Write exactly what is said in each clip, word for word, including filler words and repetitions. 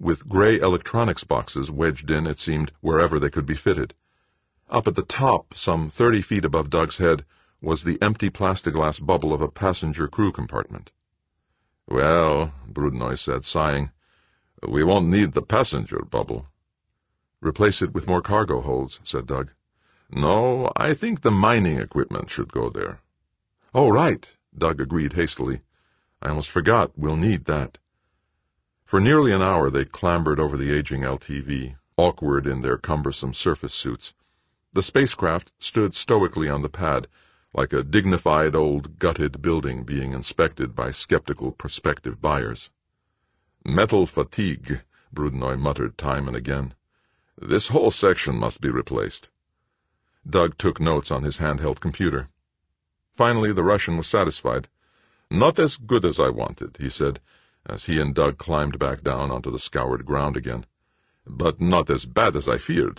with gray electronics boxes wedged in, it seemed, wherever they could be fitted. Up at the top, some thirty feet above Doug's head, was the empty plastiglass bubble of a passenger crew compartment. "Well," Brudnoy said, sighing, "we won't need the passenger bubble." "Replace it with more cargo holds," said Doug. "No, I think the mining equipment should go there." "Oh, right," Doug agreed hastily. "I almost forgot. We'll need that." For nearly an hour they clambered over the aging L T V, awkward in their cumbersome surface suits. The spacecraft stood stoically on the pad, like a dignified old gutted building being inspected by skeptical prospective buyers. "Metal fatigue," Brudnoy muttered time and again. "This whole section must be replaced." Doug took notes on his handheld computer. Finally, the Russian was satisfied. "Not as good as I wanted," he said, as he and Doug climbed back down onto the scoured ground again. "But not as bad as I feared."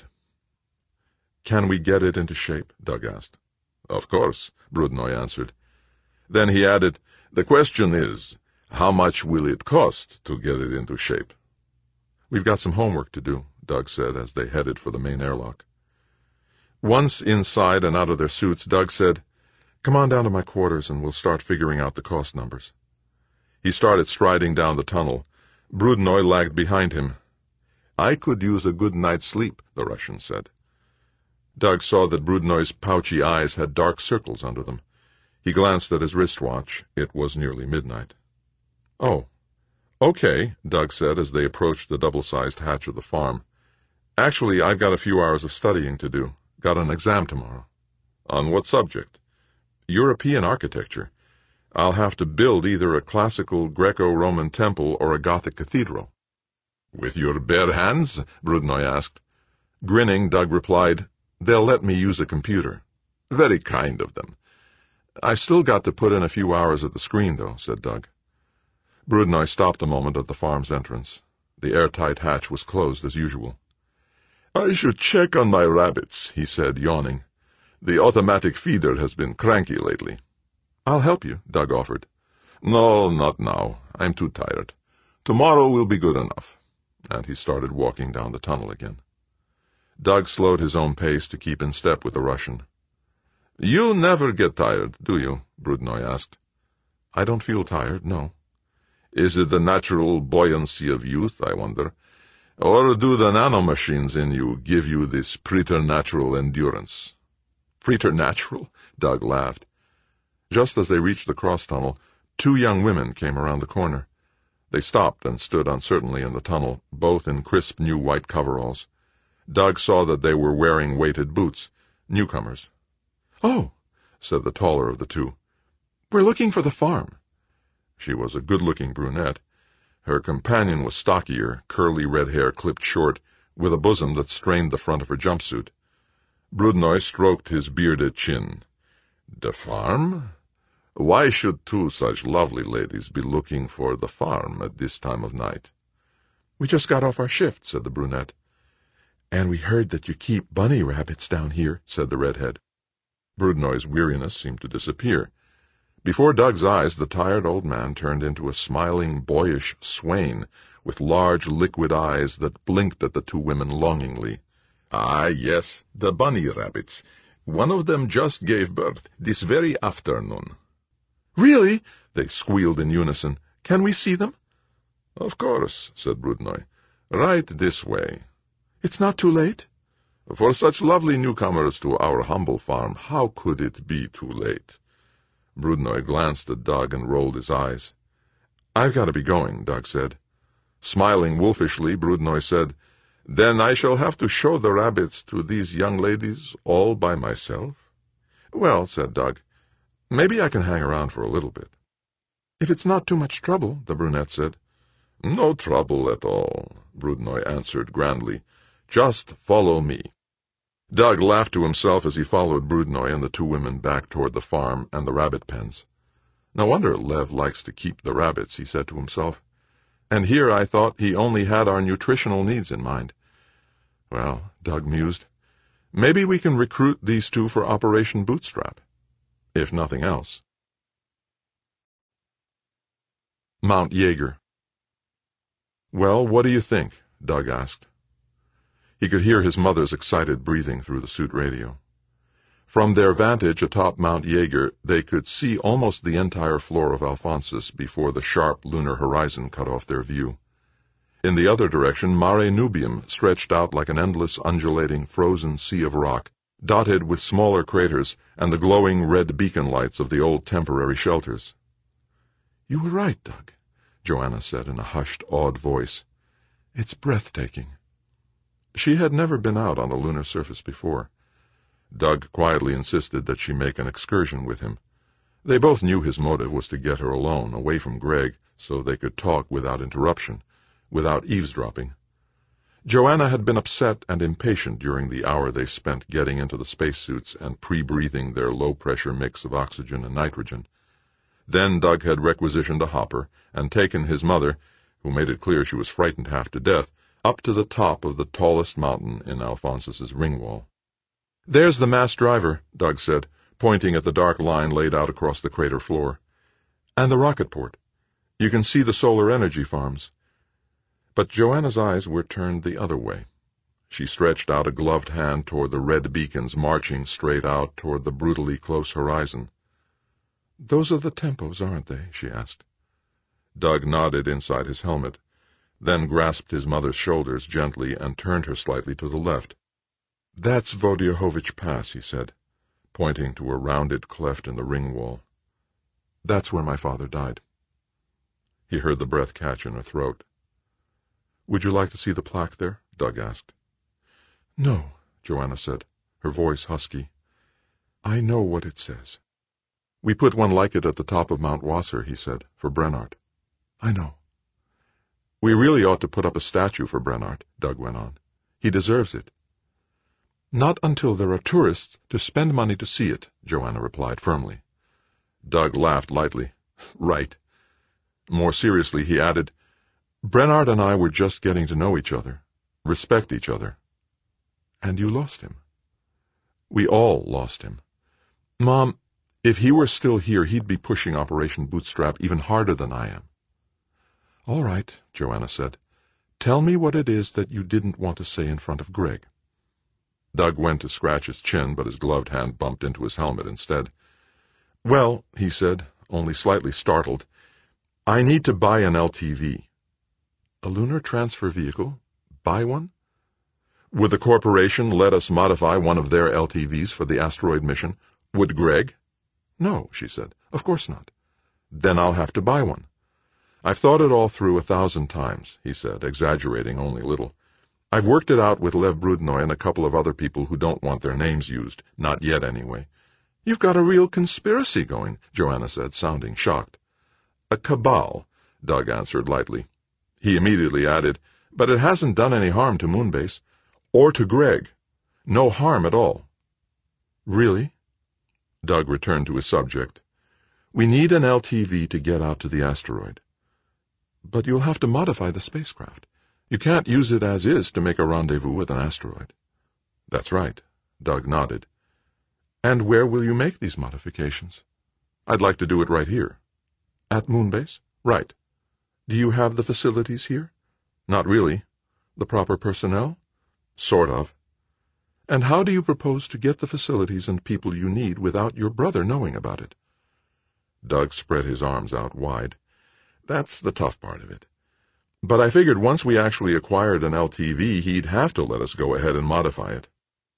"Can we get it into shape?" Doug asked. "Of course," Brudnoy answered. Then he added, "The question is, how much will it cost to get it into shape?" "We've got some homework to do," Doug said as they headed for the main airlock. Once inside and out of their suits, Doug said, "Come on down to my quarters and we'll start figuring out the cost numbers." He started striding down the tunnel. Brudnoy lagged behind him. "I could use a good night's sleep," the Russian said. Doug saw that Brudnoy's pouchy eyes had dark circles under them. He glanced at his wristwatch. It was nearly midnight. "Oh, okay," Doug said as they approached the double-sized hatch of the farm. "Actually, I've got a few hours of studying to do. Got an exam tomorrow." "On what subject?" "European architecture. I'll have to build either a classical Greco-Roman temple or a Gothic cathedral." "With your bare hands?" Brudnoy asked. Grinning, Doug replied, "They'll let me use a computer." "Very kind of them." "I've still got to put in a few hours at the screen, though," said Doug. Brudnoy stopped a moment at the farm's entrance. The airtight hatch was closed as usual. "I should check on my rabbits," he said, yawning. "The automatic feeder has been cranky lately." "I'll help you," Doug offered. "No, not now. I'm too tired. Tomorrow will be good enough." And he started walking down the tunnel again. Doug slowed his own pace to keep in step with the Russian. "You never get tired, do you?" Brudnoy asked. "I don't feel tired, no." "Is it the natural buoyancy of youth, I wonder? Or do the nanomachines in you give you this preternatural endurance?" "Preternatural?" Doug laughed. Just as they reached the cross-tunnel, two young women came around the corner. They stopped and stood uncertainly in the tunnel, both in crisp new white coveralls. Doug saw that they were wearing weighted boots, newcomers. "Oh," said the taller of the two. "We're looking for the farm." She was a good-looking brunette. Her companion was stockier, curly red hair clipped short, with a bosom that strained the front of her jumpsuit. Brudnoy stroked his bearded chin. "The farm? Why should two such lovely ladies be looking for the farm at this time of night?" "We just got off our shift," said the brunette. "And we heard that you keep bunny rabbits down here," said the redhead. Brudnoy's weariness seemed to disappear. Before Doug's eyes, the tired old man turned into a smiling, boyish swain with large, liquid eyes that blinked at the two women longingly. "Ah, yes, the bunny rabbits. One of them just gave birth this very afternoon." "Really?" they squealed in unison. "Can we see them?" "Of course," said Brudnoy. "Right this way." "It's not too late?" "For such lovely newcomers to our humble farm, how could it be too late?" Brudnoy glanced at Doug and rolled his eyes. "I've got to be going," Doug said. Smiling wolfishly, Brudnoy said, "Then I shall have to show the rabbits to these young ladies all by myself?" "Well," said Doug, "maybe I can hang around for a little bit." "If it's not too much trouble," the brunette said. "No trouble at all," Brudnoy answered grandly. "Just follow me." Doug laughed to himself as he followed Brudnoy and the two women back toward the farm and the rabbit pens. "No wonder Lev likes to keep the rabbits," he said to himself. "And here I thought he only had our nutritional needs in mind." Well, Doug mused, maybe we can recruit these two for Operation Bootstrap, if nothing else. Mount Yeager. "Well, what do you think?" Doug asked. He could hear his mother's excited breathing through the suit radio. From their vantage atop Mount Jaeger, they could see almost the entire floor of Alphonsus before the sharp lunar horizon cut off their view. In the other direction, Mare Nubium stretched out like an endless, undulating, frozen sea of rock, dotted with smaller craters and the glowing red beacon lights of the old temporary shelters. "You were right, Doug," Joanna said in a hushed, awed voice. "It's breathtaking." She had never been out on the lunar surface before. Doug quietly insisted that she make an excursion with him. They both knew his motive was to get her alone, away from Greg, so they could talk without interruption, without eavesdropping. Joanna had been upset and impatient during the hour they spent getting into the spacesuits and pre-breathing their low-pressure mix of oxygen and nitrogen. Then Doug had requisitioned a hopper and taken his mother, who made it clear she was frightened half to death, up to the top of the tallest mountain in Alphonsus's ring wall. "There's the mass driver," Doug said, pointing at the dark line laid out across the crater floor. "And the rocket port. You can see the solar energy farms." But Joanna's eyes were turned the other way. She stretched out a gloved hand toward the red beacons marching straight out toward the brutally close horizon. "Those are the tempos, aren't they?" she asked. Doug nodded inside his helmet, then grasped his mother's shoulders gently and turned her slightly to the left. "That's Vodyahovich Pass," he said, pointing to a rounded cleft in the ring wall. "That's where my father died." He heard the breath catch in her throat. "Would you like to see the plaque there?" Doug asked. "No," Joanna said, her voice husky. "I know what it says." "We put one like it at the top of Mount Wasser," he said, "for Brennart." "I know." "We really ought to put up a statue for Brennart," Doug went on. "He deserves it." "Not until there are tourists to spend money to see it," Joanna replied firmly. Doug laughed lightly. "Right." More seriously, he added, "Brennart and I were just getting to know each other, respect each other." "And you lost him." "We all lost him. Mom, if he were still here, he'd be pushing Operation Bootstrap even harder than I am." "All right," Joanna said. "Tell me what it is that you didn't want to say in front of Greg." Doug went to scratch his chin, but his gloved hand bumped into his helmet instead. "Well," he said, only slightly startled, "I need to buy an L T V." "A lunar transfer vehicle? Buy one?" "Would the corporation let us modify one of their L T Vs for the asteroid mission? Would Greg?" "No," she said. "Of course not." "Then I'll have to buy one." "I've thought it all through a thousand times," he said, exaggerating only a little. "I've worked it out with Lev Brudnoy and a couple of other people who don't want their names used, not yet anyway." "You've got a real conspiracy going," Joanna said, sounding shocked. "A cabal," Doug answered lightly. He immediately added, "But it hasn't done any harm to Moonbase. Or to Greg. No harm at all." "Really?" Doug returned to his subject. "We need an L T V to get out to the asteroid." "But you'll have to modify the spacecraft. You can't use it as is to make a rendezvous with an asteroid." "That's right," Doug nodded. "And where will you make these modifications?" "I'd like to do it right here." "At Moonbase?" "Right." "Do you have the facilities here?" "Not really." "The proper personnel?" "Sort of." "And how do you propose to get the facilities and people you need without your brother knowing about it?" Doug spread his arms out wide. "That's the tough part of it. But I figured once we actually acquired an L T V, he'd have to let us go ahead and modify it."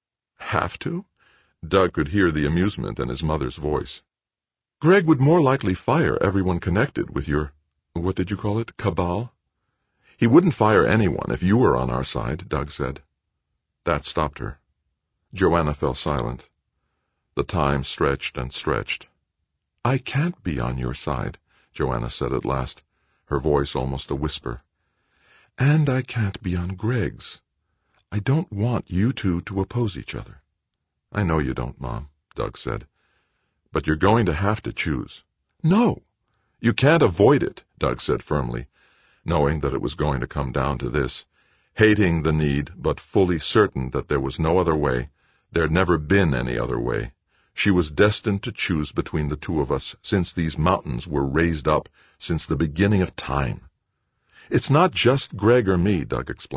"Have to?" Doug could hear the amusement in his mother's voice. "Greg would more likely fire everyone connected with your, what did you call it, cabal?" "He wouldn't fire anyone if you were on our side," Doug said. That stopped her. Joanna fell silent. The time stretched and stretched. "I can't be on your side," Joanna said at last, her voice almost a whisper. "And I can't be on Greg's. I don't want you two to oppose each other." "I know you don't, Mom," Doug said. "But you're going to have to choose." "No." "You can't avoid it," Doug said firmly, knowing that it was going to come down to this. Hating the need, but fully certain that there was no other way, there'd never been any other way. She was destined to choose between the two of us since these mountains were raised up, since the beginning of time. It's not just Greg or me, Doug explained.